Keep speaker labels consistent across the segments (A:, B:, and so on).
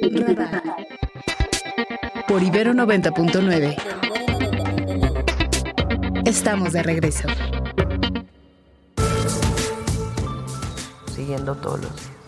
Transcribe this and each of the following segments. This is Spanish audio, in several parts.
A: Radar. Por Ibero 90.9. Estamos de regreso.
B: Siguiendo todos los días.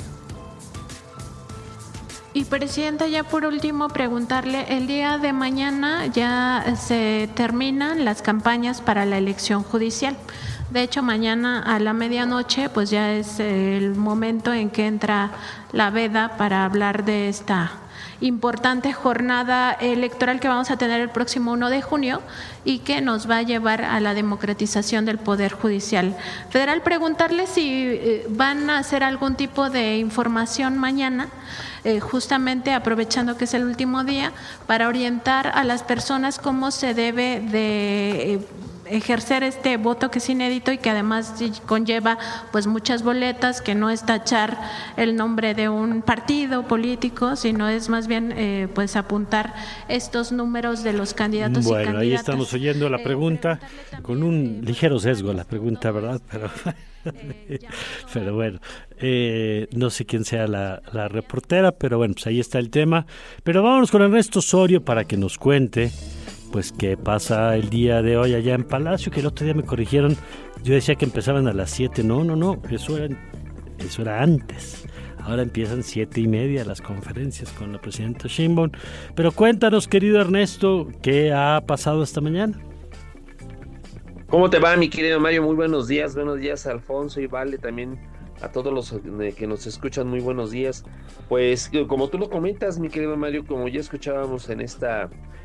C: Y Presidenta, ya por último preguntarle, el día de mañana ya se terminan las campañas para la elección judicial. De hecho, mañana a la medianoche pues ya es el momento en que entra la veda para hablar de esta importante jornada electoral que vamos a tener el próximo 1 de junio y que nos va a llevar a la democratización del Poder Judicial Federal. Preguntarle si van a hacer algún tipo de información mañana, justamente aprovechando que es el último día, para orientar a las personas cómo se debe de ejercer este voto que es inédito y que además conlleva pues muchas boletas, que no es tachar el nombre de un partido político, sino es más bien pues apuntar estos números de los candidatos y candidatas.
D: Bueno, ahí estamos oyendo la pregunta, con un ligero sesgo la pregunta, ¿verdad? Pero bueno, no sé quién sea la reportera, pero bueno, pues ahí está el tema. Pero vámonos con Ernesto Osorio para que nos cuente pues qué pasa el día de hoy allá en Palacio, que el otro día me corrigieron, yo decía que empezaban a las 7, no, eso era antes, ahora empiezan 7:30 las conferencias con la presidenta Sheinbaum. Pero cuéntanos, querido Ernesto, ¿qué ha pasado esta mañana?
E: ¿Cómo te va, mi querido Mario? Muy buenos días Alfonso y Vale, también a todos los que nos escuchan, muy buenos días. Pues como tú lo comentas, mi querido Mario, como ya escuchábamos en esta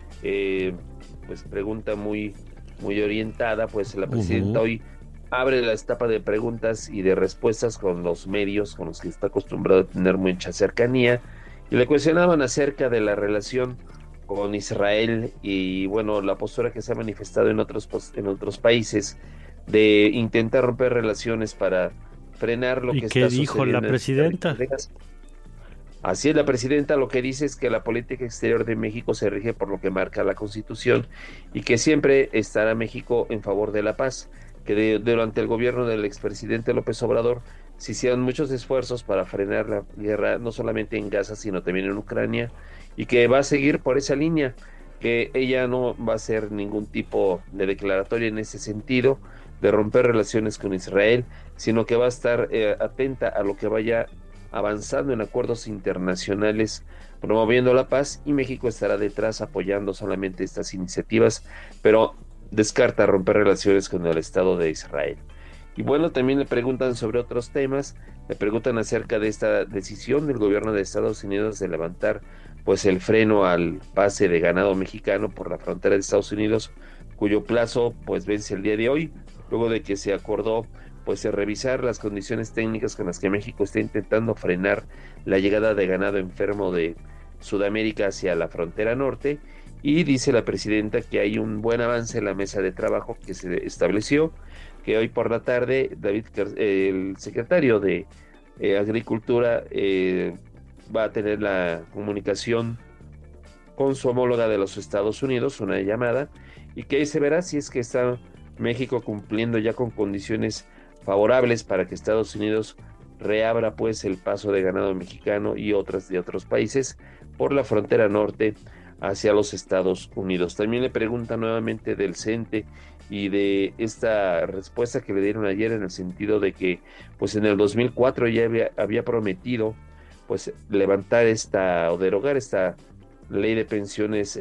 E: pues pregunta muy orientada, pues la presidenta hoy abre la etapa de preguntas y de respuestas con los medios con los que está acostumbrado a tener mucha cercanía, y le cuestionaban acerca de la relación con Israel y bueno, la postura que se ha manifestado en otros países de intentar romper relaciones para frenar lo que está sucediendo. ¿Y qué dijo la presidenta? Así es, la presidenta lo que dice es que la política exterior de México se rige por lo que marca la Constitución y que siempre estará México en favor de la paz, que durante el gobierno del expresidente López Obrador se hicieron muchos esfuerzos para frenar la guerra, no solamente en Gaza, sino también en Ucrania, y que va a seguir por esa línea, que ella no va a hacer ningún tipo de declaratoria en ese sentido, de romper relaciones con Israel, sino que va a estar atenta a lo que vaya avanzando en acuerdos internacionales promoviendo la paz, y México estará detrás apoyando solamente estas iniciativas, pero descarta romper relaciones con el Estado de Israel. Y bueno, también le preguntan sobre otros temas, le preguntan acerca de esta decisión del gobierno de Estados Unidos de levantar pues el freno al pase de ganado mexicano por la frontera de Estados Unidos, cuyo plazo pues vence el día de hoy, luego de que se acordó pues revisar las condiciones técnicas con las que México está intentando frenar la llegada de ganado enfermo de Sudamérica hacia la frontera norte. Y dice la presidenta que hay un buen avance en la mesa de trabajo que se estableció, que hoy por la tarde el secretario de Agricultura va a tener la comunicación con su homóloga de los Estados Unidos, una llamada, y que ahí se verá si es que está México cumpliendo ya con condiciones favorables para que Estados Unidos reabra pues el paso de ganado mexicano y otras de otros países por la frontera norte hacia los Estados Unidos. También le pregunta nuevamente del CENTE y de esta respuesta que le dieron ayer, en el sentido de que pues en el 2004 ya había prometido pues levantar o derogar esta ley de pensiones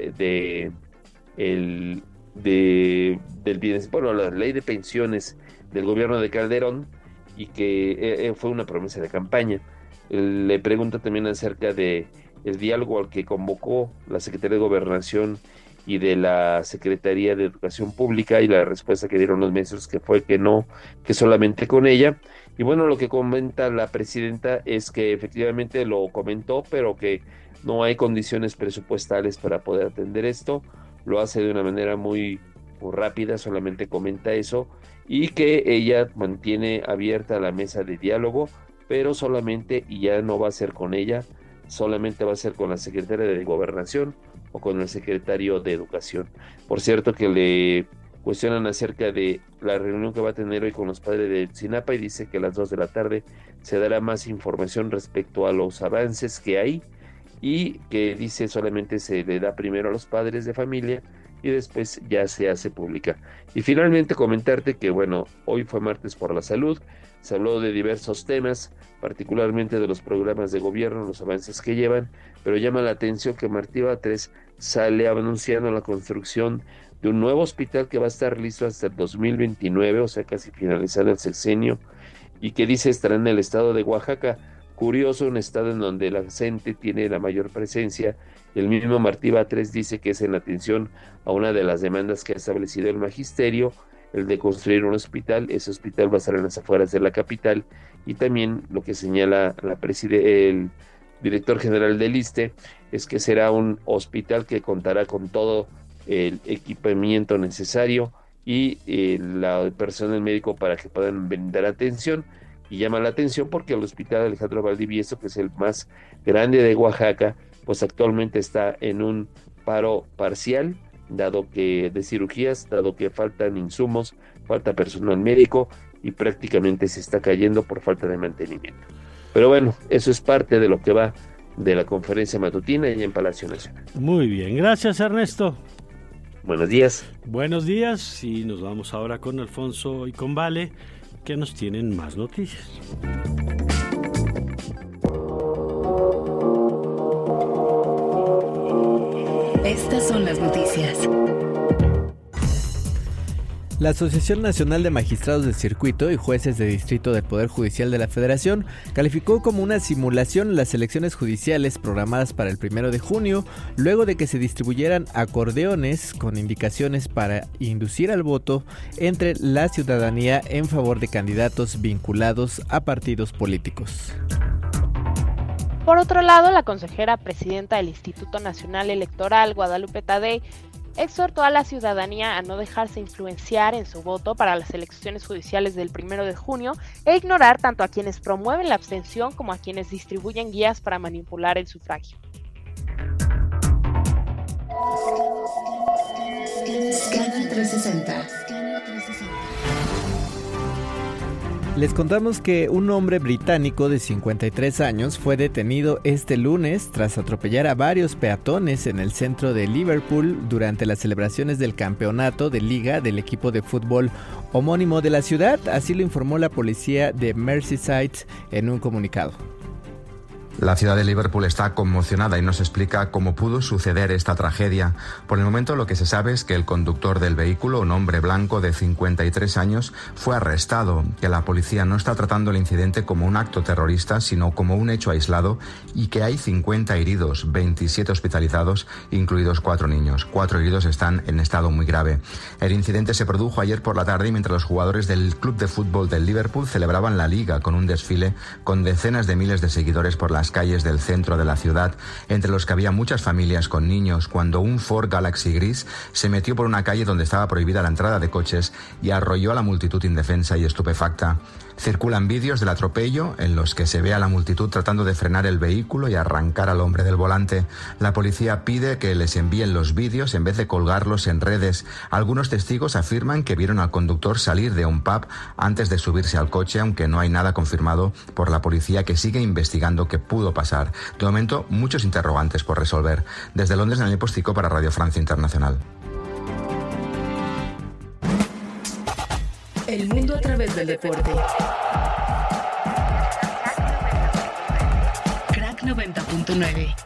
E: la ley de pensiones del gobierno de Calderón, y que fue una promesa de campaña. Le pregunta también acerca de el diálogo al que convocó la Secretaría de Gobernación y de la Secretaría de Educación Pública, y la respuesta que dieron los ministros que fue que no, que solamente con ella. Y bueno, lo que comenta la presidenta es que efectivamente lo comentó, pero que no hay condiciones presupuestales para poder atender esto. Lo hace de una manera muy rápida, solamente comenta eso, y que ella mantiene abierta la mesa de diálogo, pero solamente, y ya no va a ser con ella, solamente va a ser con la secretaria de Gobernación o con el secretario de Educación. Por cierto, que le cuestionan acerca de la reunión que va a tener hoy con los padres de Tzinapa, y dice que a las 2 de la tarde se dará más información respecto a los avances que hay y que dice solamente se le da primero a los padres de familia y después ya se hace pública. Y finalmente comentarte que bueno, hoy fue martes por la salud, se habló de diversos temas, particularmente de los programas de gobierno, los avances que llevan, pero llama la atención que Martí Batres sale anunciando la construcción de un nuevo hospital que va a estar listo hasta el 2029, o sea, casi finalizando el sexenio, y que dice estará en el estado de Oaxaca. Curioso, un estado en donde la gente tiene la mayor presencia. El mismo Martí Batres dice que es en atención a una de las demandas que ha establecido el magisterio, el de construir un hospital. Ese hospital va a estar en las afueras de la capital, y también lo que señala el director general del ISSSTE es que será un hospital que contará con todo el equipamiento necesario y el personal médico para que puedan brindar atención. Y llama la atención porque el hospital Alejandro Valdivieso, que es el más grande de Oaxaca, pues actualmente está en un paro parcial, dado que de cirugías, dado que faltan insumos, falta personal médico y prácticamente se está cayendo por falta de mantenimiento. Pero bueno, eso es parte de lo que va de la conferencia matutina y en Palacio Nacional.
D: Muy bien, gracias Ernesto.
E: Buenos días.
D: Buenos días, y nos vamos ahora con Alfonso y con Vale, que nos tienen más noticias.
A: Estas son las noticias.
B: La Asociación Nacional de Magistrados del Circuito y Jueces de Distrito del Poder Judicial de la Federación calificó como una simulación las elecciones judiciales programadas para el 1 de junio, luego de que se distribuyeran acordeones con indicaciones para inducir al voto entre la ciudadanía en favor de candidatos vinculados a partidos políticos.
F: Por otro lado, la consejera presidenta del Instituto Nacional Electoral, Guadalupe Tadei, exhortó a la ciudadanía a no dejarse influenciar en su voto para las elecciones judiciales del 1 de junio e ignorar tanto a quienes promueven la abstención como a quienes distribuyen guías para manipular el sufragio.
A: Scanner 360.
B: Les contamos que un hombre británico de 53 años fue detenido este lunes tras atropellar a varios peatones en el centro de Liverpool durante las celebraciones del campeonato de liga del equipo de fútbol homónimo de la ciudad, así lo informó la policía de Merseyside en un comunicado.
G: La ciudad de Liverpool está conmocionada y nos explica cómo pudo suceder esta tragedia. Por el momento lo que se sabe es que el conductor del vehículo, un hombre blanco de 53 años, fue arrestado, que la policía no está tratando el incidente como un acto terrorista, sino como un hecho aislado, y que hay 50 heridos, 27 hospitalizados, incluidos 4 niños. 4 heridos están en estado muy grave. El incidente se produjo ayer por la tarde mientras los jugadores del club de fútbol del Liverpool celebraban la liga con un desfile con decenas de miles de seguidores por las calles del centro de la ciudad, entre los que había muchas familias con niños, cuando un Ford Galaxy gris se metió por una calle donde estaba prohibida la entrada de coches y arrolló a la multitud indefensa y estupefacta. Circulan vídeos del atropello en los que se ve a la multitud tratando de frenar el vehículo y arrancar al hombre del volante. La policía pide que les envíen los vídeos en vez de colgarlos en redes. Algunos testigos afirman que vieron al conductor salir de un pub antes de subirse al coche, aunque no hay nada confirmado por la policía, que sigue investigando qué pudo pasar. De momento, muchos interrogantes por resolver. Desde Londres, Daniel Postico para Radio Francia Internacional.
A: El mundo a través del deporte. Crack 90.9.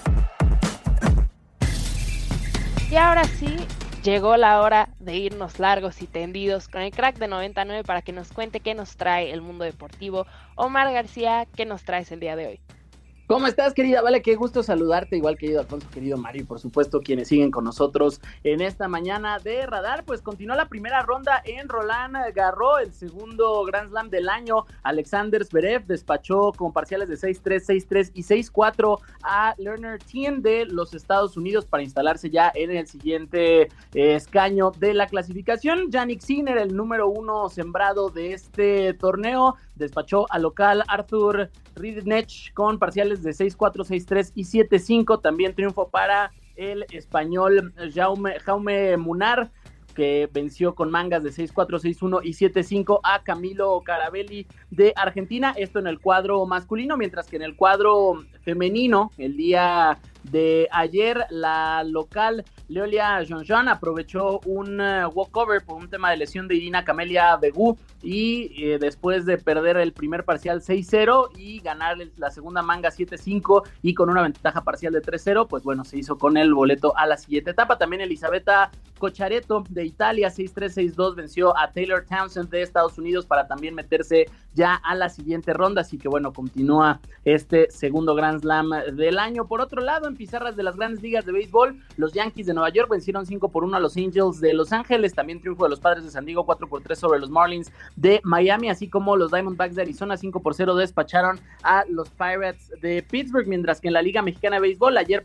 F: Y ahora sí, llegó la hora de irnos largos y tendidos con el Crack de 99 para que nos cuente qué nos trae el mundo deportivo. Omar García, ¿qué nos traes el día de hoy?
H: ¿Cómo estás, querida? Vale, qué gusto saludarte, igual querido Alfonso, querido Mario, y por supuesto quienes siguen con nosotros en esta mañana de Radar. Pues continuó la primera ronda en Roland Garros, el segundo Grand Slam del año. Alexander Zverev despachó con parciales de 6-3, 6-3 y 6-4 a Lerner Tien de los Estados Unidos para instalarse ya en el siguiente escaño de la clasificación. Jannik Sinner, el número 1 sembrado de este torneo, despachó al local Arthur Ridnech con parciales de 6-4, 6-3 y 7-5. También triunfo para el español Jaume Munar. que venció con mangas de 6-4, 6-1 y 7-5 a Camilo Carabelli de Argentina, esto en el cuadro masculino, mientras que en el cuadro femenino, el día de ayer, la local Leolia Jean aprovechó un walkover por un tema de lesión de Irina Camelia Begu y después de perder el primer parcial 6-0 y ganar la segunda manga 7-5 y con una ventaja parcial de 3-0, pues bueno, se hizo con el boleto a la siguiente etapa. También Elisabetta Cocciaretto de Italia 6-3, 6-2 venció a Taylor Townsend de Estados Unidos para también meterse ya a la siguiente ronda, así que bueno, continúa este segundo Grand Slam del año. Por otro lado, en pizarras de las grandes ligas de béisbol, los Yankees de Nueva York vencieron 5-1 a los Angels de Los Ángeles, también triunfo de los Padres de San Diego 4-3 sobre los Marlins de Miami, así como los Diamondbacks de Arizona 5-0 despacharon a los Pirates de Pittsburgh, mientras que en la Liga Mexicana de Béisbol, ayer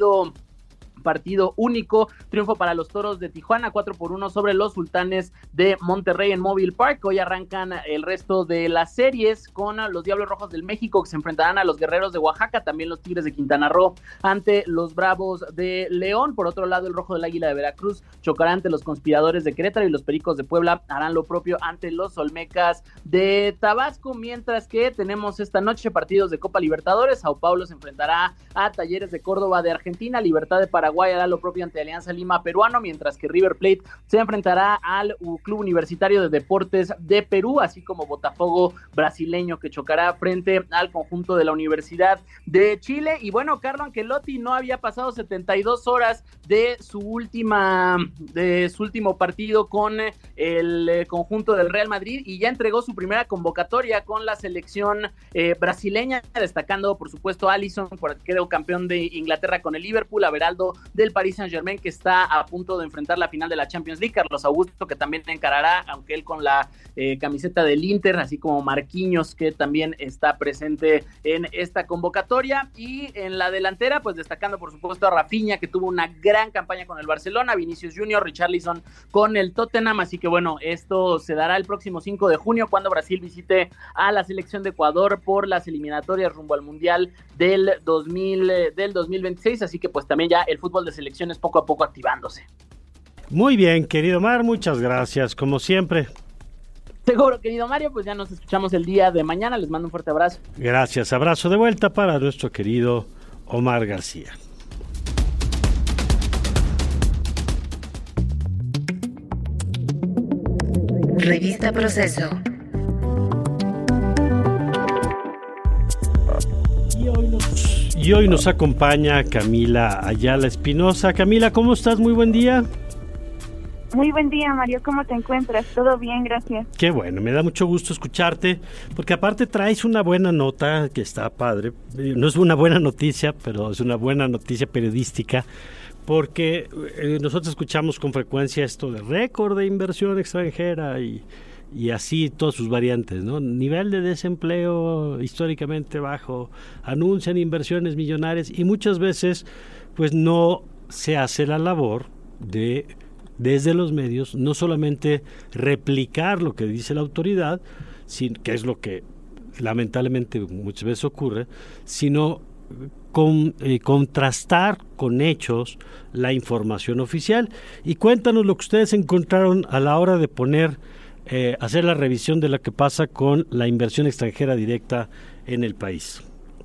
H: partido único, triunfo para los Toros de Tijuana 4-1 sobre los Sultanes de Monterrey en Mobile Park. Hoy arrancan el resto de las series con los Diablos Rojos del México que se enfrentarán a los Guerreros de Oaxaca, también los Tigres de Quintana Roo ante los Bravos de León. Por otro lado, el Rojo del Águila de Veracruz chocará ante los Conspiradores de Querétaro y los Pericos de Puebla harán lo propio ante los Olmecas de Tabasco, mientras que tenemos esta noche partidos de Copa Libertadores. Sao Paulo se enfrentará a Talleres de Córdoba de Argentina, Libertad de Paraguay hará lo propio ante Alianza Lima peruano, mientras que River Plate se enfrentará al Club Universitario de Deportes de Perú, así como Botafogo brasileño que chocará frente al conjunto de la Universidad de Chile. Y bueno, Carlo Ancelotti no había pasado 72 horas de su último partido con el conjunto del Real Madrid y ya entregó su primera convocatoria con la selección brasileña, destacando por supuesto a Alisson, que quedó campeón de Inglaterra con el Liverpool, a Beraldo del Paris Saint-Germain, que está a punto de enfrentar la final de la Champions League, Carlos Augusto, que también encarará, aunque él con la camiseta del Inter, así como Marquinhos, que también está presente en esta convocatoria, y en la delantera, pues destacando por supuesto a Rafinha, que tuvo una gran campaña con el Barcelona, Vinicius Junior, Richarlison con el Tottenham, así que bueno, esto se dará el próximo 5 de junio, cuando Brasil visite a la selección de Ecuador por las eliminatorias rumbo al Mundial del 2026, así que pues también ya el fútbol de selecciones poco a poco activándose.
D: Muy bien, querido Mar, muchas gracias, como siempre.
H: Seguro, querido Mario, pues ya nos escuchamos el día de mañana, les mando un fuerte abrazo.
D: Gracias, abrazo de vuelta para nuestro querido Omar García.
A: Revista Proceso.
D: Y hoy nos acompaña Camila Ayala Espinosa. Camila, ¿cómo estás? Muy buen día.
I: Muy buen día, Mario. ¿Cómo te encuentras? Todo bien, gracias.
D: Qué bueno, me da mucho gusto escucharte, porque aparte traes una buena nota que está padre. No es una buena noticia, pero es una buena noticia periodística, porque nosotros escuchamos con frecuencia esto de récord de inversión extranjera y así todas sus variantes, ¿no? Nivel de desempleo históricamente bajo, anuncian inversiones millonarias y muchas veces pues no se hace la labor de, desde los medios, no solamente replicar lo que dice la autoridad, que es lo que lamentablemente muchas veces ocurre, sino contrastar con hechos la información oficial. Y cuéntanos lo que ustedes encontraron a la hora de hacer la revisión de lo que pasa con la inversión extranjera directa en el país.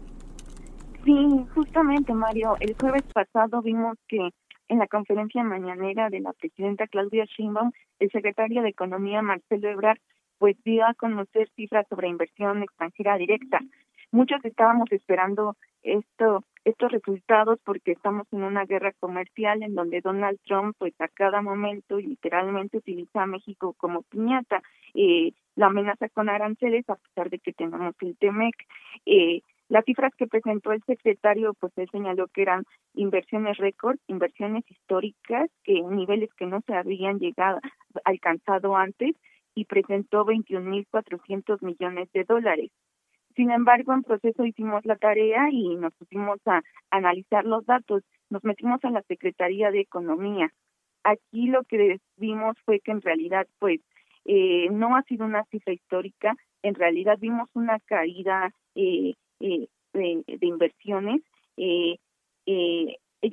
I: Sí, justamente, Mario, el jueves pasado vimos que en la conferencia mañanera de la presidenta Claudia Sheinbaum, el secretario de Economía, Marcelo Ebrard, pues dio a conocer cifras sobre inversión extranjera directa. Muchos estábamos esperando estos resultados porque estamos en una guerra comercial en donde Donald Trump pues a cada momento literalmente utiliza a México como piñata. La amenaza con aranceles a pesar de que tenemos el TEMEC. Las cifras que presentó el secretario, pues él señaló que eran inversiones récord, inversiones históricas, niveles que no se habían alcanzado antes, y presentó 21.400 millones de dólares. Sin embargo, en proceso hicimos la tarea y nos pusimos a analizar los datos. Nos metimos a la Secretaría de Economía. Aquí lo que vimos fue que en realidad, pues, no ha sido una cifra histórica. En realidad vimos una caída de inversiones. Ellos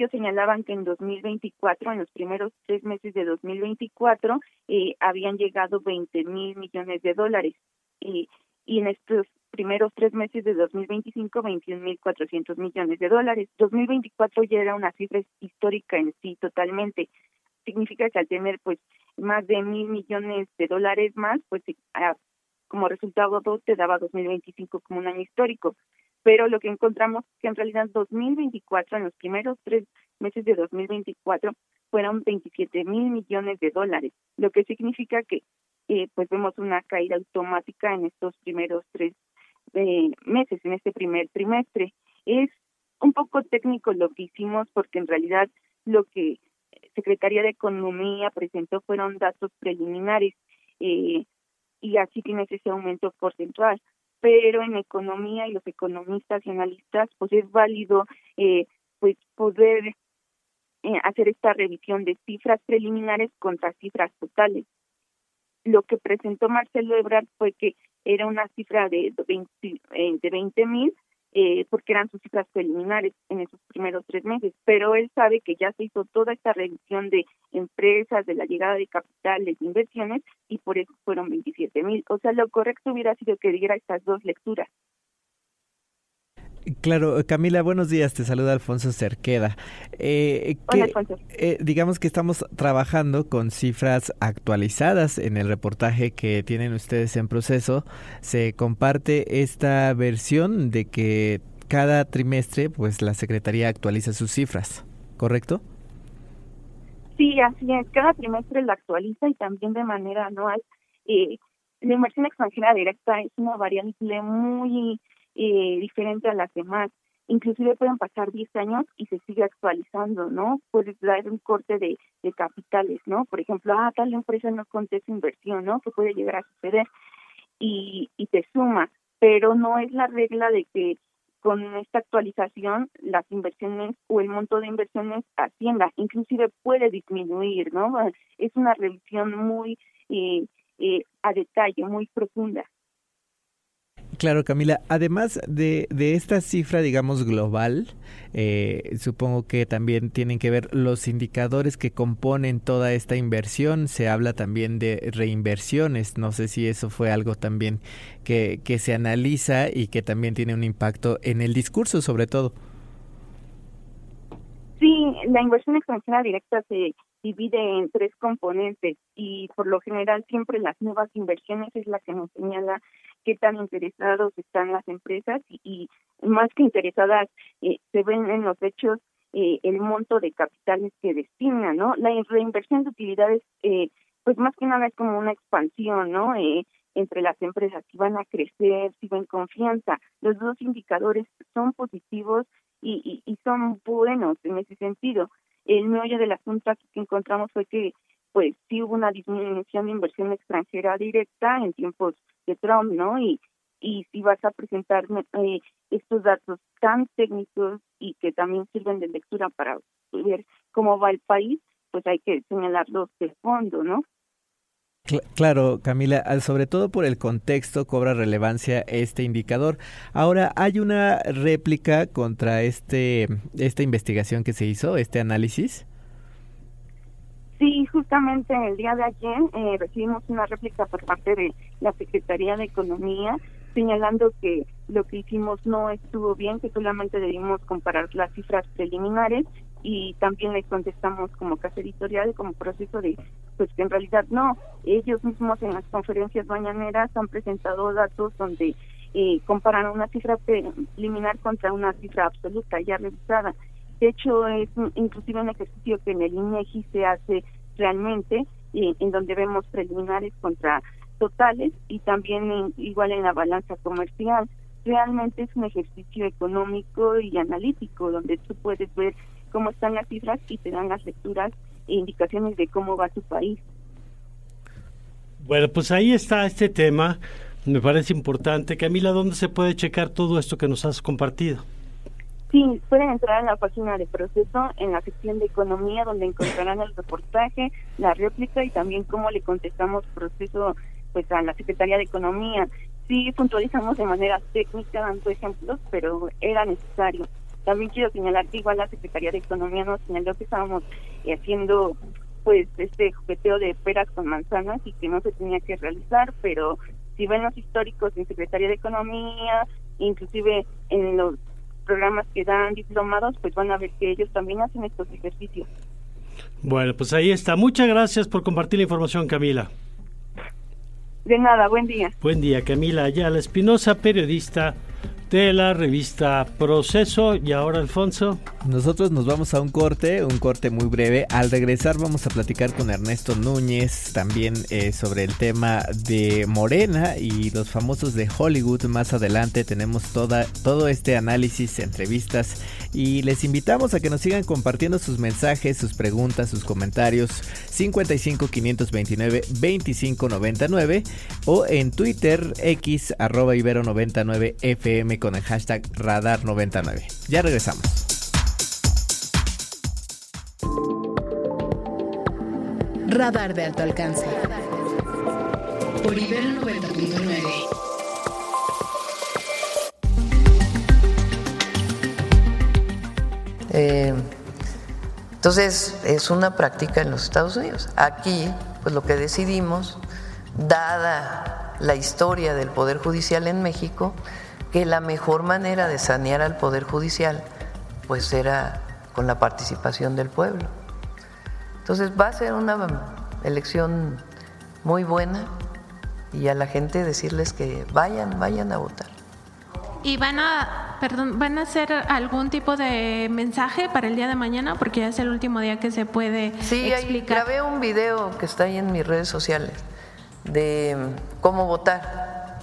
I: Ellos señalaban que en 2024, en los primeros 3 meses de 2024, habían llegado 20,000 millones de dólares. Y en estos primeros 3 meses de 2025, 21,400 millones de dólares. 2024 ya era una cifra histórica en sí totalmente. Significa que al tener pues más de 1,000 millones de dólares más, pues como resultado te daba 2025 como un año histórico. Pero lo que encontramos es que en realidad 2024, en los primeros 3 meses de 2024, fueron 27,000 millones de dólares, lo que significa que pues vemos una caída automática en estos primeros 3 meses, en este primer trimestre. Es un poco técnico lo que hicimos porque en realidad lo que Secretaría de Economía presentó fueron datos preliminares y así tienes ese aumento porcentual. Pero en economía y los economistas y analistas, pues es válido pues poder hacer esta revisión de cifras preliminares contra cifras totales. Lo que presentó Marcelo Ebrard fue que era una cifra de 20,000 porque eran sus cifras preliminares en esos primeros 3 meses, pero él sabe que ya se hizo toda esta revisión de empresas, de la llegada de capitales, de inversiones, y por eso fueron 27,000. O sea, lo correcto hubiera sido que diera estas dos lecturas.
B: Claro, Camila, buenos días, te saluda Alfonso Cerqueda.
I: Hola, Alfonso.
B: Digamos que estamos trabajando con cifras actualizadas en el reportaje que tienen ustedes en proceso. Se comparte esta versión de que cada trimestre pues la Secretaría actualiza sus cifras, ¿correcto?
I: Sí, así es. Cada trimestre la actualiza y también de manera anual. La inversión extranjera directa es una variable muy diferente a las demás. Inclusive pueden pasar 10 años y se sigue actualizando, ¿no? Puedes dar un corte de capitales, ¿no? Por ejemplo, tal empresa no conté su inversión, ¿no? Que puede llegar a suceder y te suma, pero no es la regla de que con esta actualización las inversiones o el monto de inversiones ascienda, inclusive puede disminuir, ¿no? Es una revisión muy a detalle, muy profunda.
B: Claro, Camila, además de esta cifra, digamos, global, supongo que también tienen que ver los indicadores que componen toda esta inversión. Se habla también de reinversiones. No sé si eso fue algo también que se analiza y que también tiene un impacto en el discurso, sobre todo.
I: Sí, la inversión extranjera directa se divide en 3 componentes y por lo general siempre las nuevas inversiones es la que nos señala qué tan interesados están las empresas y más que interesadas se ven en los hechos el monto de capitales que destinan, ¿no? La reinversión de utilidades pues más que nada es como una expansión, ¿no? Entre las empresas, si van a crecer, si ven confianza. Los dos indicadores son positivos y son buenos en ese sentido. El meollo del asunto aquí que encontramos fue que pues sí hubo una disminución de inversión extranjera directa en tiempos de Trump, ¿no? Y si vas a presentar estos datos tan técnicos y que también sirven de lectura para ver cómo va el país, pues hay que señalarlos de fondo, ¿no?
B: Claro, Camila, sobre todo por el contexto cobra relevancia este indicador. Ahora, ¿hay una réplica contra esta investigación que se hizo, este análisis?
I: Sí, justamente el día de ayer recibimos una réplica por parte de la Secretaría de Economía señalando que lo que hicimos no estuvo bien, que solamente debimos comparar las cifras preliminares y también les contestamos como casa editorial, como proceso de, pues que en realidad no. Ellos mismos en las conferencias mañaneras han presentado datos donde comparan una cifra preliminar contra una cifra absoluta ya revisada. De hecho, es inclusive un ejercicio que en el INEGI se hace realmente, en donde vemos preliminares contra totales y también igual en la balanza comercial. Realmente es un ejercicio económico y analítico, donde tú puedes ver cómo están las cifras y te dan las lecturas e indicaciones de cómo va tu país.
D: Bueno, pues ahí está este tema, me parece importante. Camila, ¿dónde se puede checar todo esto que nos has compartido?
I: Sí, pueden entrar a la página de Proceso, en la sección de Economía, donde encontrarán el reportaje, la réplica y también cómo le contestamos Proceso pues a la Secretaría de Economía. Sí, puntualizamos de manera técnica, dando ejemplos, pero era necesario. También quiero señalar que igual la Secretaría de Economía nos señaló que estábamos haciendo pues este jugueteo de peras con manzanas y que no se tenía que realizar, pero si ven los históricos en Secretaría de Economía, inclusive en los programas que dan diplomados, pues van a ver que ellos también hacen estos ejercicios.
D: Bueno, pues ahí está. Muchas gracias por compartir la información, Camila.
I: De nada, buen día.
D: Buen día, Camila Ayala Espinosa, periodista de la revista Proceso. Y ahora, Alfonso.
B: Nosotros nos vamos a un corte muy breve. Al regresar vamos a platicar con Ernesto Núñez también sobre el tema de Morena y los famosos de Hollywood. Más adelante tenemos todo este análisis, entrevistas, y les invitamos a que nos sigan compartiendo sus mensajes, sus preguntas, sus comentarios 55 529 25 99 o en Twitter x @ibero99fm con el hashtag radar99. Ya regresamos.
A: Radar de alto alcance. Por Ibero 90.9.
J: Entonces es una práctica en los Estados Unidos. Aquí, pues lo que decidimos, dada la historia del Poder Judicial en México, que la mejor manera de sanear al Poder Judicial pues era con la participación del pueblo. Entonces va a ser una elección muy buena y a la gente decirles que vayan a votar.
C: ¿Y van a hacer algún tipo de mensaje para el día de mañana? Porque ya es el último día que se puede explicar.
J: Grabé un video que está ahí en mis redes sociales de cómo votar.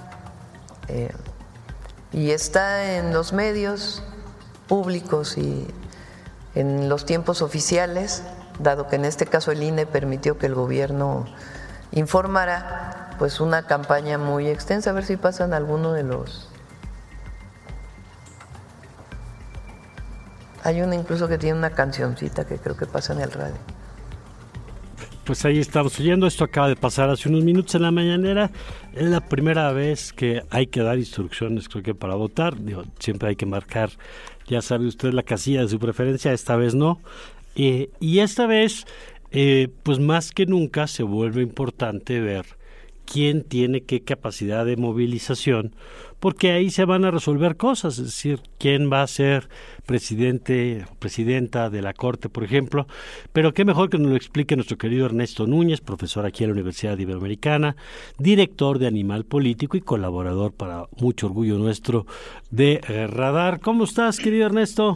J: Y está en los medios públicos y en los tiempos oficiales, dado que en este caso el INE permitió que el gobierno informara, pues una campaña muy extensa, a ver si pasan alguno de los... Hay uno incluso que tiene una cancioncita que creo que pasa en el radio.
D: Pues ahí estamos oyendo, esto acaba de pasar hace unos minutos en la mañanera. Es la primera vez que hay que dar instrucciones, creo que para votar. Siempre hay que marcar, ya sabe usted, la casilla de su preferencia, esta vez no. Y esta vez, pues más que nunca se vuelve importante ver quién tiene qué capacidad de movilización, porque ahí se van a resolver cosas, es decir, quién va a ser presidente o presidenta de la Corte, por ejemplo, pero qué mejor que nos lo explique nuestro querido Ernesto Núñez, profesor aquí en la Universidad Iberoamericana, director de Animal Político y colaborador, para mucho orgullo nuestro, de Radar. ¿Cómo estás, querido Ernesto?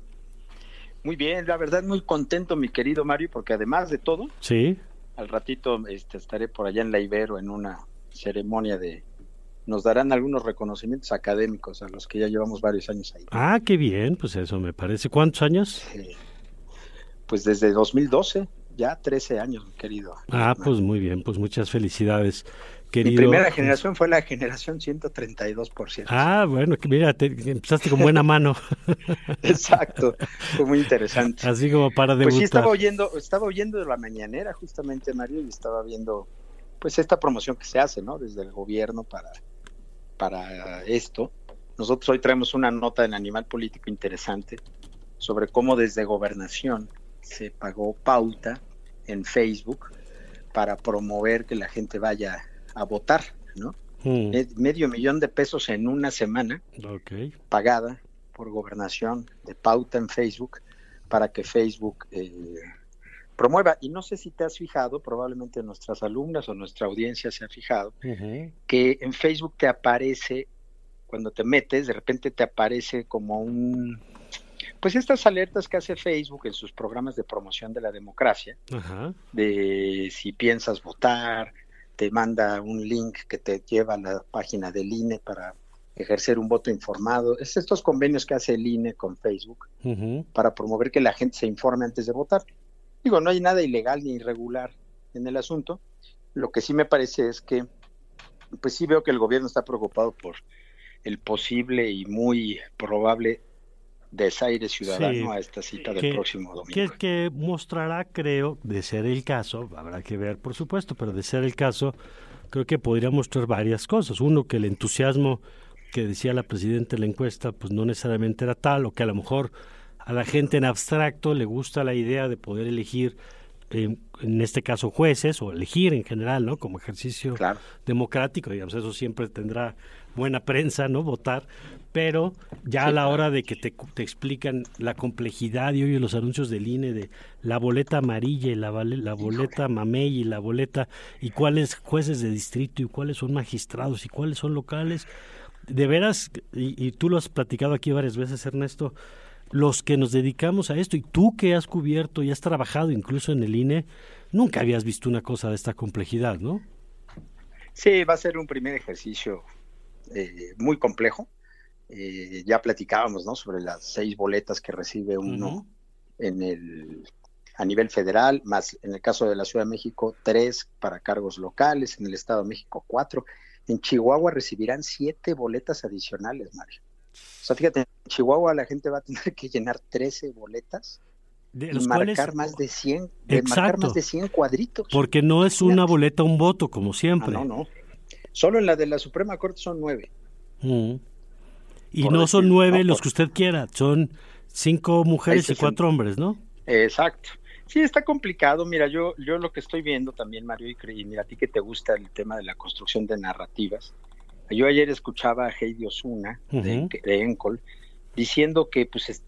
K: Muy bien, la verdad muy contento, mi querido Mario, porque además de todo,
D: sí,
K: al ratito estaré por allá en la Ibero en una ceremonia nos darán algunos reconocimientos académicos a los que ya llevamos varios años ahí.
D: Ah, qué bien, pues eso me parece. ¿Cuántos años?
K: Pues desde 2012, ya 13 años, mi querido.
D: Ah, pues muy bien, pues muchas felicidades, querido.
K: Mi primera generación fue la generación 132%.
D: Ah, bueno, mira, empezaste con buena mano.
K: Exacto, fue muy interesante.
D: Así como para debutar.
K: Pues sí, estaba oyendo de la mañanera justamente, Mario, y estaba viendo pues esta promoción que se hace, ¿no? Desde el gobierno para esto. Nosotros hoy traemos una nota en Animal Político interesante sobre cómo desde Gobernación se pagó pauta en Facebook para promover que la gente vaya a votar, ¿no? $500,000 en una semana, pagada por Gobernación de pauta en Facebook para que Facebook promueva. Y no sé si te has fijado, probablemente nuestras alumnas o nuestra audiencia se ha fijado, que en Facebook te aparece, cuando te metes, de repente te aparece como pues estas alertas que hace Facebook en sus programas de promoción de la democracia, de si piensas votar, te manda un link que te lleva a la página del INE para ejercer un voto informado. Es estos convenios que hace el INE con Facebook para promover que la gente se informe antes de votar. Digo, no hay nada ilegal ni irregular en el asunto. Lo que sí me parece es que, pues sí veo que el gobierno está preocupado por el posible y muy probable desaire ciudadano a esta cita del próximo domingo.
D: Que mostrará, creo, de ser el caso, habrá que ver por supuesto, pero de ser el caso, creo que podría mostrar varias cosas. Uno, que el entusiasmo que decía la presidenta en la encuesta, pues no necesariamente era tal, o que a lo mejor a la gente en abstracto le gusta la idea de poder elegir, en este caso jueces, o elegir en general, ¿no? Como ejercicio democrático, digamos, eso siempre tendrá buena prensa, ¿no? Votar, pero ya a la hora de que te explican la complejidad y hoy los anuncios del INE de la boleta amarilla y la boleta mamey y la boleta, y cuáles jueces de distrito y cuáles son magistrados y cuáles son locales, de veras, y tú lo has platicado aquí varias veces, Ernesto, los que nos dedicamos a esto, y tú que has cubierto y has trabajado incluso en el INE, nunca habías visto una cosa de esta complejidad, ¿no?
K: Sí, va a ser un primer ejercicio muy complejo. Ya platicábamos, ¿no?, sobre las 6 boletas que recibe uno a nivel federal, más en el caso de la Ciudad de México 3 para cargos locales, en el Estado de México 4. En Chihuahua recibirán 7 boletas adicionales, Mario. O sea, fíjate, en Chihuahua la gente va a tener que llenar 13 boletas y marcar más de 100, marcar más de 100 cuadritos.
D: Porque no es una boleta, un voto, como siempre.
K: No. Solo en la de la Suprema Corte son 9.
D: Y por no son 9 los que usted quiera, son 5 mujeres y 4 hombres, ¿no?
K: Exacto. Sí, está complicado. Mira, yo lo que estoy viendo también, Mario, y mira, a ti que te gusta el tema de la construcción de narrativas. Yo ayer escuchaba a Heidi Osuna de ENCOL diciendo que pues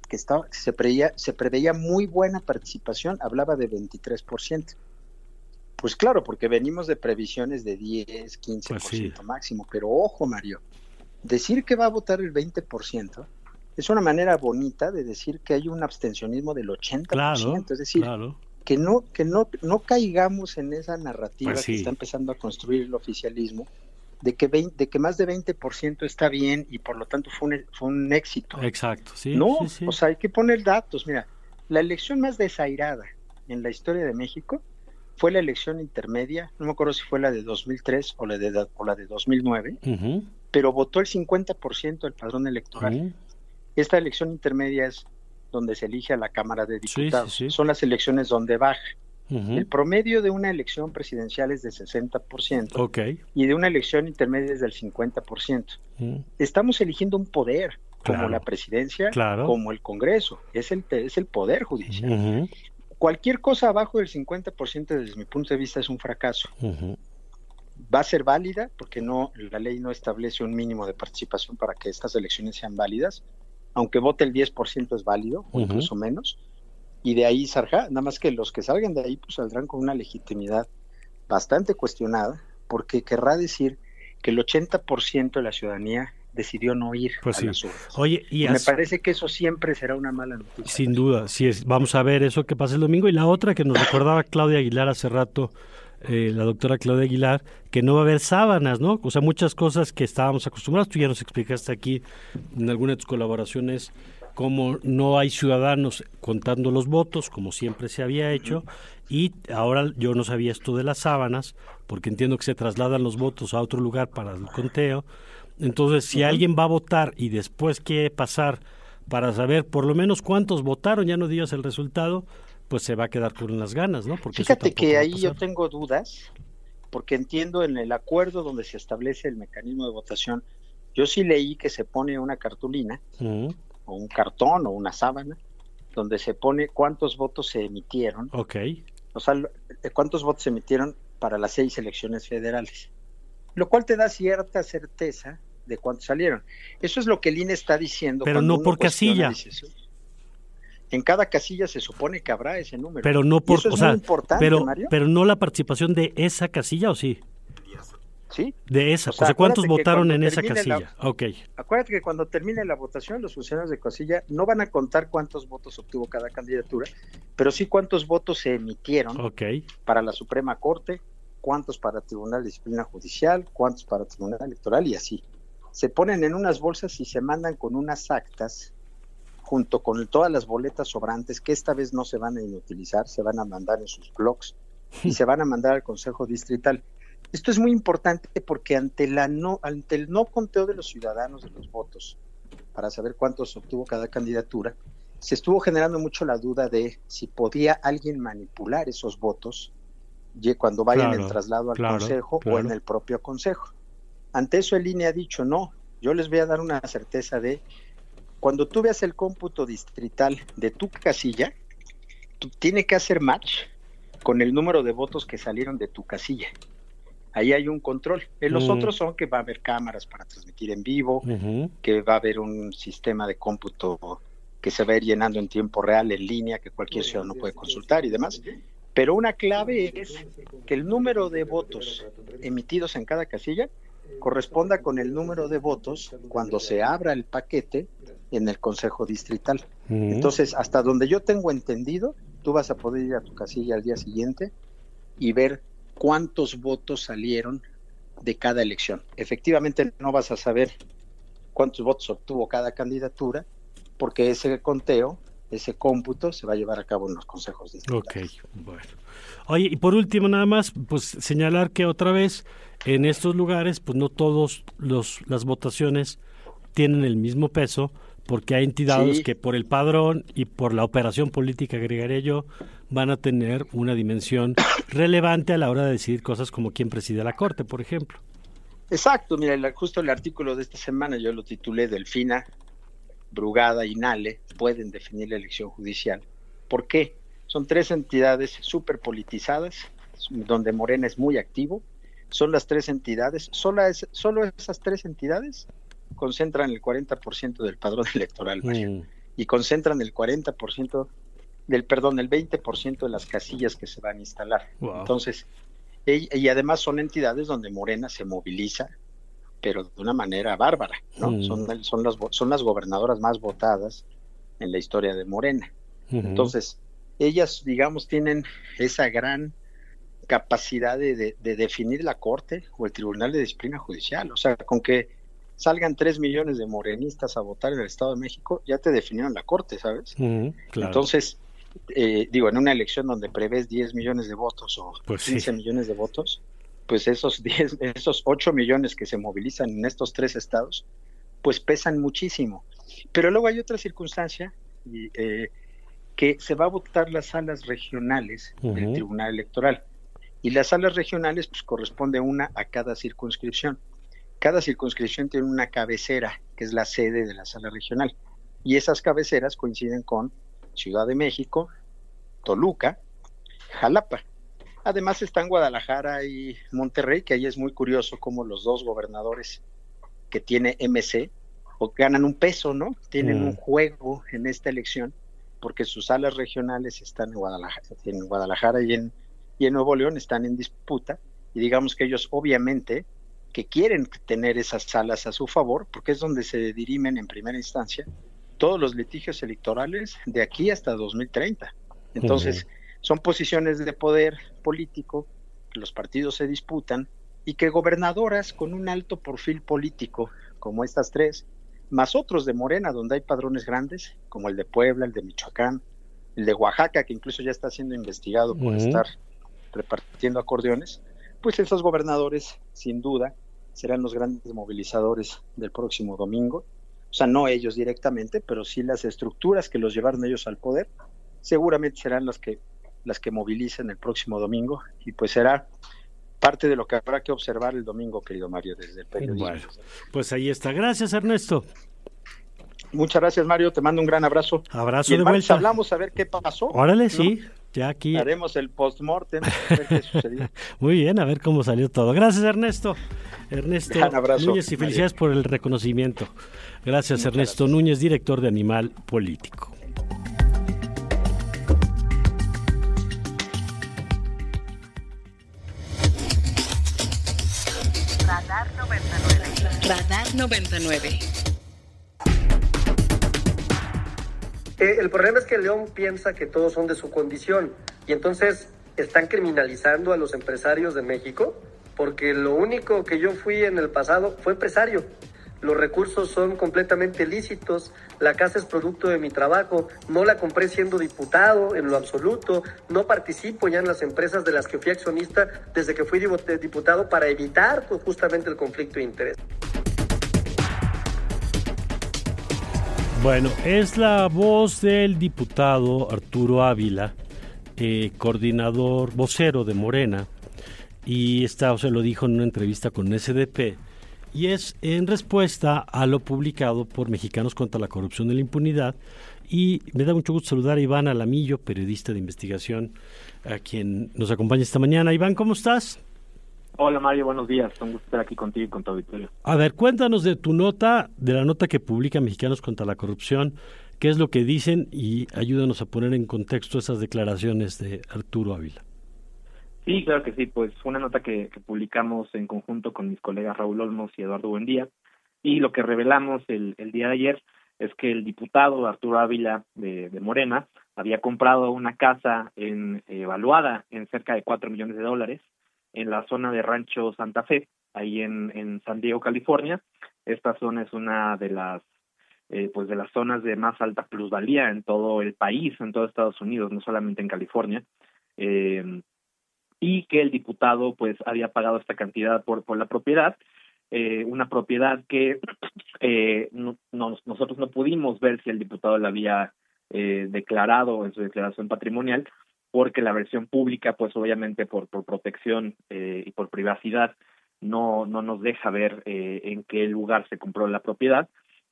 K: se preveía muy buena participación, hablaba de 23%. Pues claro, porque venimos de previsiones de 10, 15% pues sí, máximo, pero ojo, Mario, decir que va a votar el 20% es una manera bonita de decir que hay un abstencionismo del 80%, claro, es decir, que no caigamos en esa narrativa pues sí, que está empezando a construir el oficialismo, de que más de 20% está bien y por lo tanto fue un éxito.
D: Exacto, sí.
K: No,
D: sí.
K: O sea, hay que poner datos. Mira, la elección más desairada en la historia de México fue la elección intermedia, no me acuerdo si fue la de 2003 o la de 2009, pero votó el 50% del padrón electoral. Esta elección intermedia es donde se elige a la Cámara de Diputados. Sí. Son las elecciones donde baja. El promedio de una elección presidencial es de 60%, y de una elección intermedia es del 50%. Estamos eligiendo un poder, como la presidencia, como el Congreso, es el poder judicial. Cualquier cosa abajo del 50%, desde mi punto de vista, es un fracaso. Va a ser válida, porque la ley no establece un mínimo de participación para que estas elecciones sean válidas, aunque vote el 10% es válido, o incluso menos. Y de ahí nada más que los que salgan de ahí pues saldrán con una legitimidad bastante cuestionada, porque querrá decir que el 80% de la ciudadanía decidió no ir a las urnas.
D: Oye,
K: me parece que eso siempre será una mala noticia.
D: Sin duda, vamos a ver eso que pasa el domingo. Y la otra que nos recordaba Claudia Aguilar hace rato, la doctora Claudia Aguilar, que no va a haber sábanas, ¿no? O sea, muchas cosas que estábamos acostumbrados, tú ya nos explicaste aquí en alguna de tus colaboraciones, como no hay ciudadanos contando los votos, como siempre se había hecho, y ahora yo no sabía esto de las sábanas, porque entiendo que se trasladan los votos a otro lugar para el conteo. Entonces, si alguien va a votar y después quiere pasar para saber por lo menos cuántos votaron, ya no digas el resultado, pues se va a quedar con las ganas, ¿no? Porque
K: fíjate que ahí yo tengo dudas, porque entiendo en el acuerdo donde se establece el mecanismo de votación, yo sí leí que se pone una cartulina, o un cartón o una sábana, donde se pone cuántos votos se emitieron. O sea, cuántos votos se emitieron para las 6 elecciones federales. Lo cual te da cierta certeza de cuántos salieron. Eso es lo que el INE está diciendo.
D: Pero no por casilla.
K: En cada casilla se supone que habrá ese número.
D: Pero no por,
K: eso es muy importante,
D: Mario. Pero no la participación de esa casilla, ¿o sí?
K: Sí.
D: De esa, o sea ¿cuántos votaron en esa casilla?
K: Acuérdate que cuando termine la votación, los funcionarios de casilla no van a contar cuántos votos obtuvo cada candidatura, pero sí cuántos votos se emitieron para la Suprema Corte, cuántos para Tribunal de Disciplina Judicial, cuántos para Tribunal Electoral, y así. Se ponen en unas bolsas y se mandan con unas actas, junto con todas las boletas sobrantes, que esta vez no se van a inutilizar, se van a mandar en sus blogs, y se van a mandar al Consejo Distrital. Esto es muy importante porque ante el no conteo de los ciudadanos de los votos, para saber cuántos obtuvo cada candidatura, se estuvo generando mucho la duda de si podía alguien manipular esos votos cuando vayan en traslado al Consejo o en el propio Consejo. Ante eso el INE ha dicho no, yo les voy a dar una certeza de, cuando tú veas el cómputo distrital de tu casilla, tú tienes que hacer match con el número de votos que salieron de tu casilla. Ahí hay un control. Los otros son que va a haber cámaras para transmitir en vivo, que va a haber un sistema de cómputo que se va a ir llenando en tiempo real, en línea, que cualquier ciudadano puede consultar y demás. Pero una clave es que el número de votos emitidos en cada casilla corresponda con el número de votos cuando se abra el paquete en el Consejo Distrital. Entonces, hasta donde yo tengo entendido, tú vas a poder ir a tu casilla al día siguiente y ver cuántos votos salieron de cada elección. Efectivamente, no vas a saber cuántos votos obtuvo cada candidatura, porque ese conteo, ese cómputo, se va a llevar a cabo en los consejos distritales.
D: Ok, bueno. Oye, y por último nada más, pues señalar que otra vez, en estos lugares, pues no todos las votaciones tienen el mismo peso, porque hay entidades que por el padrón y por la operación política, agregaré yo, van a tener una dimensión relevante a la hora de decidir cosas como quién preside la Corte, por ejemplo.
K: Exacto, mira, justo el artículo de esta semana yo lo titulé Delfina, Brugada y Nale pueden definir la elección judicial. ¿Por qué? Son tres entidades súper politizadas, donde Morena es muy activo. Son las tres entidades, solo esas tres entidades concentran el 40% del padrón electoral, Mario, y concentran el 40% el 20% de las casillas que se van a instalar. Wow. Entonces, y además son entidades donde Morena se moviliza, pero de una manera bárbara, ¿no? Son las gobernadoras más votadas en la historia de Morena. Entonces, ellas, digamos, tienen esa gran capacidad de definir la Corte o el Tribunal de Disciplina Judicial. O sea, con que salgan 3 millones de morenistas a votar en el Estado de México, ya te definieron la Corte, ¿sabes? Claro. Entonces, en una elección donde prevés 10 millones de votos o 15 millones de votos, pues esos 8 millones que se movilizan en estos tres estados, pues pesan muchísimo. Pero luego hay otra circunstancia, que se va a votar las salas regionales del Tribunal Electoral. Y las salas regionales, pues corresponde una a cada circunscripción. Cada circunscripción tiene una cabecera, que es la sede de la sala regional. Y esas cabeceras coinciden con Ciudad de México, Toluca, Jalapa. Además están Guadalajara y Monterrey, que ahí es muy curioso cómo los dos gobernadores que tiene MC ganan un peso, ¿no? Tienen un juego en esta elección, porque sus salas regionales están en Guadalajara y en Nuevo León están en disputa, y digamos que ellos obviamente que quieren tener esas salas a su favor, porque es donde se dirimen en primera instancia todos los litigios electorales de aquí hasta 2030. Entonces, son posiciones de poder político que los partidos se disputan y que gobernadoras con un alto perfil político, como estas tres, más otros de Morena, donde hay padrones grandes, como el de Puebla, el de Michoacán, el de Oaxaca, que incluso ya está siendo investigado por estar repartiendo acordeones, pues esos gobernadores, sin duda, serán los grandes movilizadores del próximo domingo. O sea, no ellos directamente, pero sí las estructuras que los llevaron ellos al poder, seguramente serán las que movilicen el próximo domingo, y pues será parte de lo que habrá que observar el domingo, querido Mario, desde el periodismo.
D: Bueno, pues ahí está. Gracias, Ernesto.
K: Muchas gracias, Mario. Te mando un gran abrazo.
D: Abrazo
K: y
D: de vuelta.
K: Hablamos a ver qué pasó.
D: Órale,
K: ¿no?
D: sí. Ya aquí
K: haremos el post-mortem, a ver qué sucedió.
D: Muy bien, a ver cómo salió todo. Gracias, Ernesto.
K: Gran abrazo,
D: Núñez, y felicidades por el reconocimiento. Gracias, Ernesto Núñez, director de Animal Político.
A: Radar 99. Radar 99.
L: El problema es que León piensa que todos son de su condición y entonces están criminalizando a los empresarios de México, porque lo único que yo fui en el pasado fue empresario. Los recursos son completamente lícitos, la casa es producto de mi trabajo, no la compré siendo diputado en lo absoluto, no participo ya en las empresas de las que fui accionista desde que fui diputado para evitar justamente el conflicto de interés.
D: Bueno, es la voz del diputado Arturo Ávila, vocero de Morena, y se lo dijo en una entrevista con SDP, y es en respuesta a lo publicado por Mexicanos contra la Corrupción y la Impunidad. Y me da mucho gusto saludar a Iván Alamillo, periodista de investigación, a quien nos acompaña esta mañana. Iván, ¿cómo estás?
M: Hola Mario, buenos días. Un gusto estar aquí contigo y con tu auditorio.
D: A ver, cuéntanos de tu nota, de la nota que publica Mexicanos contra la Corrupción, qué es lo que dicen y ayúdanos a poner en contexto esas declaraciones de Arturo Ávila.
M: Sí, claro que sí, pues fue una nota que publicamos en conjunto con mis colegas Raúl Olmos y Eduardo Buendía, y lo que revelamos el día de ayer es que el diputado Arturo Ávila de Morena había comprado una casa evaluada en cerca de $4 millones en la zona de Rancho Santa Fe, ahí en San Diego, California. Esta zona es una de las de las zonas de más alta plusvalía en todo el país, en todo Estados Unidos, no solamente en California, y que el diputado pues había pagado esta cantidad por la propiedad, una propiedad que nosotros no pudimos ver si el diputado la había declarado en su declaración patrimonial, porque la versión pública, pues obviamente por protección y por privacidad, no nos deja ver en qué lugar se compró la propiedad.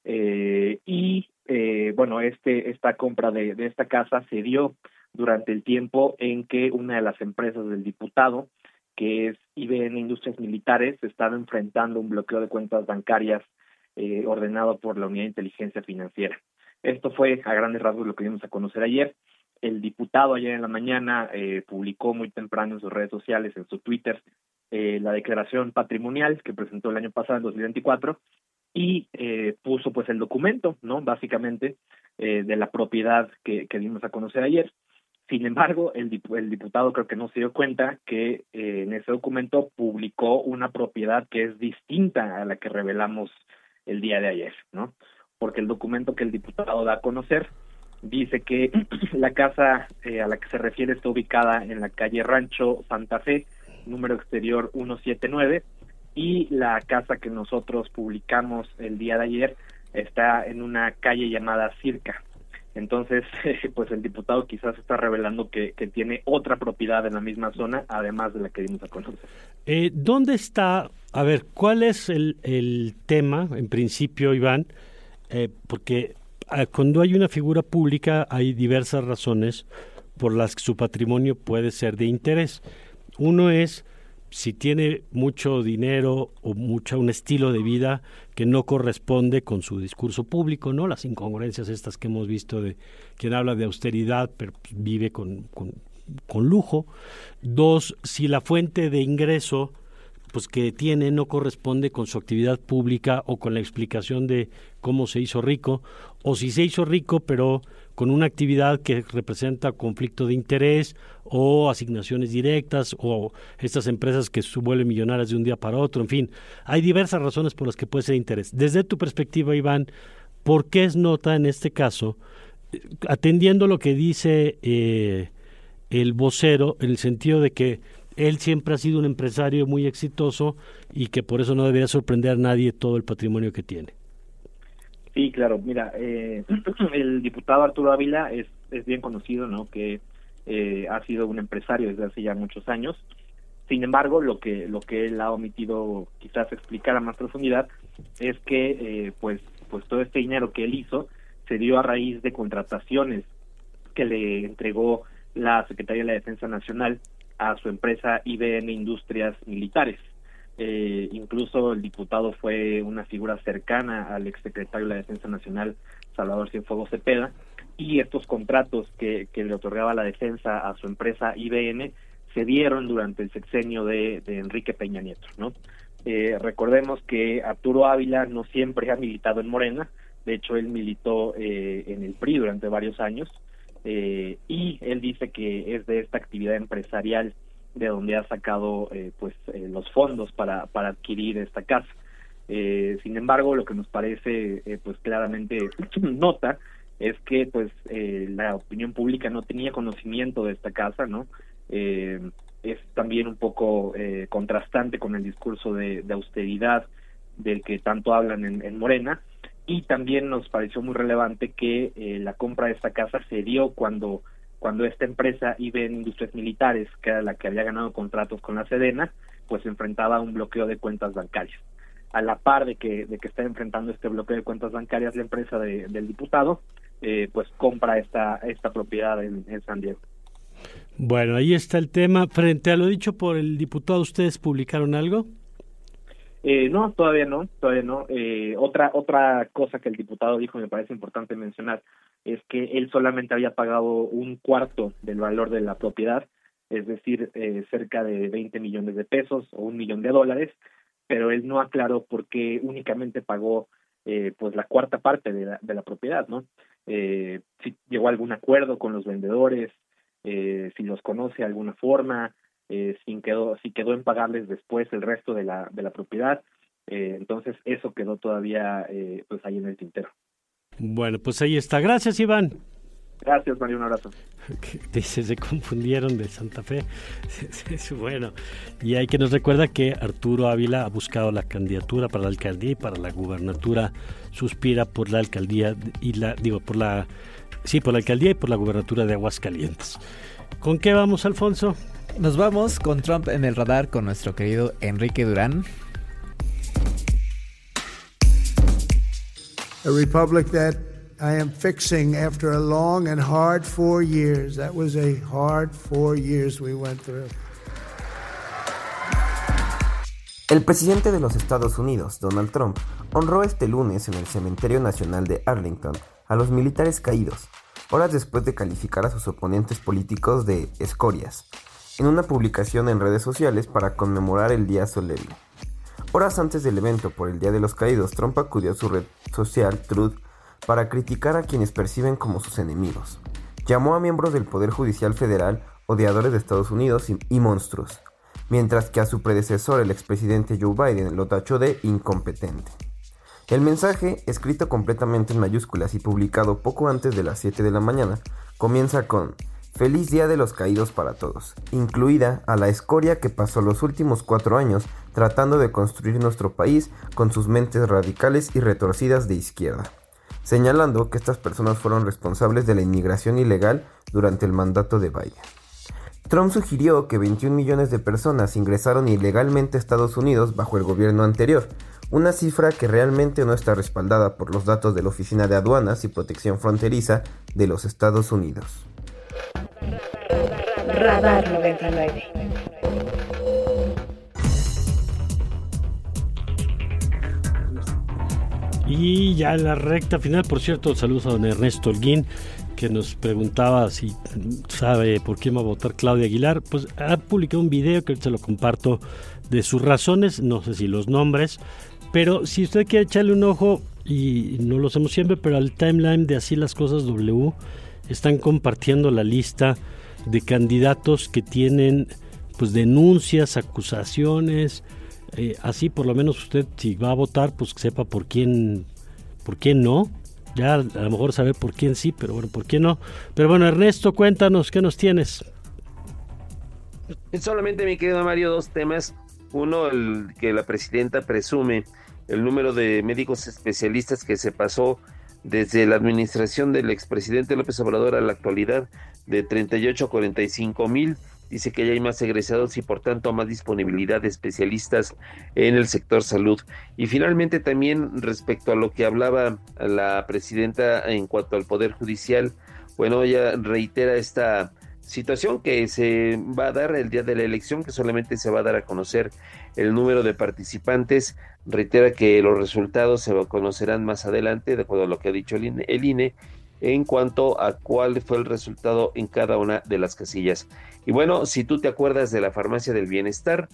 M: Esta compra de esta casa se dio durante el tiempo en que una de las empresas del diputado, que es IBM Industrias Militares, estaba enfrentando un bloqueo de cuentas bancarias ordenado por la Unidad de Inteligencia Financiera. Esto fue a grandes rasgos lo que dimos a conocer ayer. El diputado ayer en la mañana publicó muy temprano en sus redes sociales, en su Twitter, la declaración patrimonial que presentó el año pasado, en 2024, y puso pues el documento, ¿no? Básicamente, de la propiedad que dimos a conocer ayer. Sin embargo, el diputado creo que no se dio cuenta que en ese documento publicó una propiedad que es distinta a la que revelamos el día de ayer, ¿no? Porque el documento que el diputado da a conocer dice que la casa a la que se refiere está ubicada en la calle Rancho Santa Fe, número exterior 179, y la casa que nosotros publicamos el día de ayer está en una calle llamada Circa. Entonces, pues el diputado quizás está revelando que tiene otra propiedad en la misma zona, además de la que dimos a conocer.
D: ¿Dónde está? A ver, ¿cuál es el tema, en principio, Iván? Porque cuando hay una figura pública hay diversas razones por las que su patrimonio puede ser de interés. Uno es si tiene mucho dinero o un estilo de vida que no corresponde con su discurso público, ¿no? Las incongruencias estas que hemos visto de quien habla de austeridad pero vive con lujo. Dos, si la fuente de ingreso pues que tiene no corresponde con su actividad pública o con la explicación de cómo se hizo rico, o si se hizo rico pero con una actividad que representa conflicto de interés o asignaciones directas o estas empresas que se vuelven millonarias de un día para otro. En fin, hay diversas razones por las que puede ser interés. Desde tu perspectiva, Iván, ¿por qué es nota en este caso, atendiendo lo que dice el vocero, en el sentido de que él siempre ha sido un empresario muy exitoso y que por eso no debería sorprender a nadie todo el patrimonio que tiene?
M: Sí, claro. Mira, el diputado Arturo Ávila es bien conocido, ¿no? Que ha sido un empresario desde hace ya muchos años. Sin embargo, lo que él ha omitido quizás explicar a más profundidad es que pues todo este dinero que él hizo se dio a raíz de contrataciones que le entregó la Secretaría de la Defensa Nacional a su empresa IBM Industrias Militares. Incluso el diputado fue una figura cercana al exsecretario de la Defensa Nacional, Salvador Cienfuegos Cepeda, y estos contratos que le otorgaba la defensa a su empresa IBM se dieron durante el sexenio de Enrique Peña Nieto, ¿no? Recordemos que Arturo Ávila no siempre ha militado en Morena. De hecho él militó en el PRI durante varios años, y él dice que es de esta actividad empresarial de donde ha sacado los fondos para adquirir esta casa. Sin embargo, lo que nos parece pues claramente nota es que pues la opinión pública no tenía conocimiento de esta casa, ¿no? Es también un poco contrastante con el discurso de austeridad del que tanto hablan en Morena. Y también nos pareció muy relevante que la compra de esta casa se dio cuando esta empresa IBM Industrias Militares, que era la que había ganado contratos con la Sedena, pues se enfrentaba a un bloqueo de cuentas bancarias. a la par de que está enfrentando este bloqueo de cuentas bancarias, la empresa del diputado, pues compra esta propiedad en San Diego.
D: Bueno, ahí está el tema. Frente a lo dicho por el diputado, ¿ustedes publicaron algo?
M: No, todavía no. Otra cosa que el diputado dijo, me parece importante mencionar, es que él solamente había pagado un cuarto del valor de la propiedad, es decir, cerca de 20 millones de pesos o $1 millón, pero él no aclaró por qué únicamente pagó pues la cuarta parte de la propiedad, ¿no? Si llegó a algún acuerdo con los vendedores, si los conoce de alguna forma, si quedó en pagarles después el resto de la propiedad, entonces eso quedó todavía pues ahí en el tintero.
D: Bueno, pues ahí está. Gracias, Iván.
M: Gracias, Mario, un abrazo.
D: Dice, se confundieron de Santa Fe. Bueno, y hay que nos recuerda que Arturo Ávila ha buscado la candidatura para la alcaldía y para la gubernatura, suspira por la alcaldía por la alcaldía y por la gubernatura de Aguascalientes. ¿Con qué vamos, Alfonso?
B: Nos vamos con Trump en el radar con nuestro querido Enrique Durán.
N: A republic that I am fixing after a long and hard 4 years. That was a hard 4 years we went through.
O: El presidente de los Estados Unidos, Donald Trump, honró este lunes en el Cementerio Nacional de Arlington a los militares caídos, horas después de calificar a sus oponentes políticos de escorias, en una publicación en redes sociales para conmemorar el día solemne. Horas antes del evento por el Día de los Caídos, Trump acudió a su red social Truth para criticar a quienes perciben como sus enemigos. Llamó a miembros del Poder Judicial Federal odiadores de Estados Unidos y monstruos, mientras que a su predecesor, el expresidente Joe Biden, lo tachó de incompetente. El mensaje, escrito completamente en mayúsculas y publicado poco antes de las 7 de la mañana, comienza con «Feliz Día de los Caídos para todos», incluida a la escoria que pasó los últimos 4 años tratando de construir nuestro país con sus mentes radicales y retorcidas de izquierda, señalando que estas personas fueron responsables de la inmigración ilegal durante el mandato de Biden. Trump sugirió que 21 millones de personas ingresaron ilegalmente a Estados Unidos bajo el gobierno anterior, una cifra que realmente no está respaldada por los datos de la Oficina de Aduanas y Protección Fronteriza de los Estados Unidos.
A: Radar 99.
D: Y ya en la recta final, por cierto, saludos a don Ernesto Holguín, que nos preguntaba si sabe por quién va a votar Claudia Aguilar. Pues ha publicado un video que se lo comparto de sus razones, no sé si los nombres, pero si usted quiere echarle un ojo, y no lo hacemos siempre, pero al timeline de Así las Cosas W, están compartiendo la lista de candidatos que tienen pues denuncias, acusaciones, así por lo menos usted si va a votar pues que sepa por quién no, ya a lo mejor saber por quién sí, pero bueno, por quién no. Pero bueno, Ernesto, cuéntanos, ¿qué nos tienes?
E: Solamente, mi querido Mario, 2 temas. Uno, el que la presidenta presume el número de médicos especialistas que se pasó desde la administración del expresidente López Obrador a la actualidad de 38 a 45 mil. Dice que ya hay más egresados y por tanto más disponibilidad de especialistas en el sector salud. Y finalmente también respecto a lo que hablaba la presidenta en cuanto al Poder Judicial, bueno, ella reitera esta situación que se va a dar el día de la elección, que solamente se va a dar a conocer el número de participantes. Reitera que los resultados se conocerán más adelante, de acuerdo a lo que ha dicho el INE, en cuanto a cuál fue el resultado en cada una de las casillas. Y bueno, si tú te acuerdas de la farmacia del bienestar,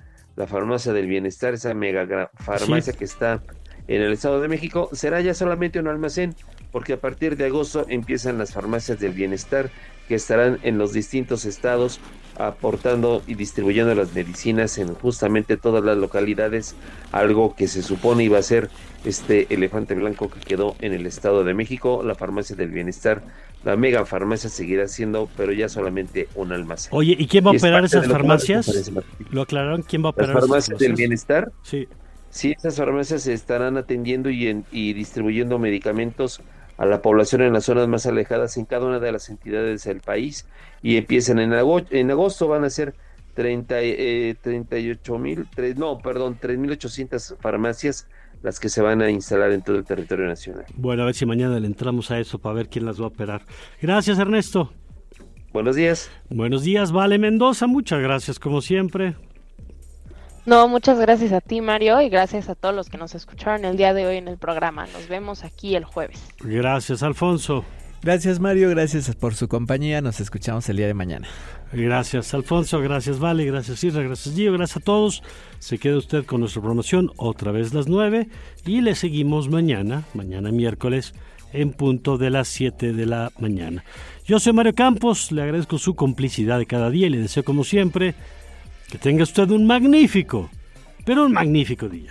E: esa mega farmacia que está en el Estado de México, será ya solamente un almacén, porque a partir de agosto empiezan las farmacias del bienestar, que estarán en los distintos estados aportando y distribuyendo las medicinas en justamente todas las localidades, algo que se supone iba a ser este elefante blanco que quedó en el Estado de México. La farmacia del bienestar, la mega farmacia, seguirá siendo, pero ya solamente un almacén.
D: Oye, ¿y quién va a operar esas farmacias? ¿Lo aclararon? ¿Quién va a operar
E: las farmacias del bienestar?
D: Sí.
E: Sí, esas farmacias se estarán atendiendo y distribuyendo medicamentos a la población en las zonas más alejadas en cada una de las entidades del país, y empiezan en agosto van a ser 3.800 farmacias las que se van a instalar en todo el territorio nacional.
D: Bueno, a ver si mañana le entramos a eso para ver quién las va a operar. Gracias, Ernesto.
E: Buenos días.
D: Buenos días, Vale Mendoza, muchas gracias como siempre.
F: No, muchas gracias a ti, Mario, y gracias a todos los que nos escucharon el día de hoy en el programa. Nos vemos aquí el jueves.
D: Gracias, Alfonso.
B: Gracias, Mario, gracias por su compañía, nos escuchamos el día de mañana.
D: Gracias, Alfonso, gracias, Vale, gracias, Isra, gracias, Gio, gracias a todos. Se queda usted con nuestra promoción otra vez las 9 y le seguimos mañana miércoles, en punto de las 7 de la mañana. Yo soy Mario Campos, le agradezco su complicidad de cada día y le deseo como siempre que tenga usted un magnífico día.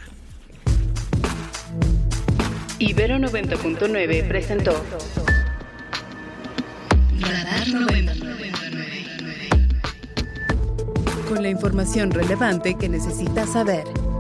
A: Ibero 90.9 presentó Radar 99. Con la información relevante que necesitas saber.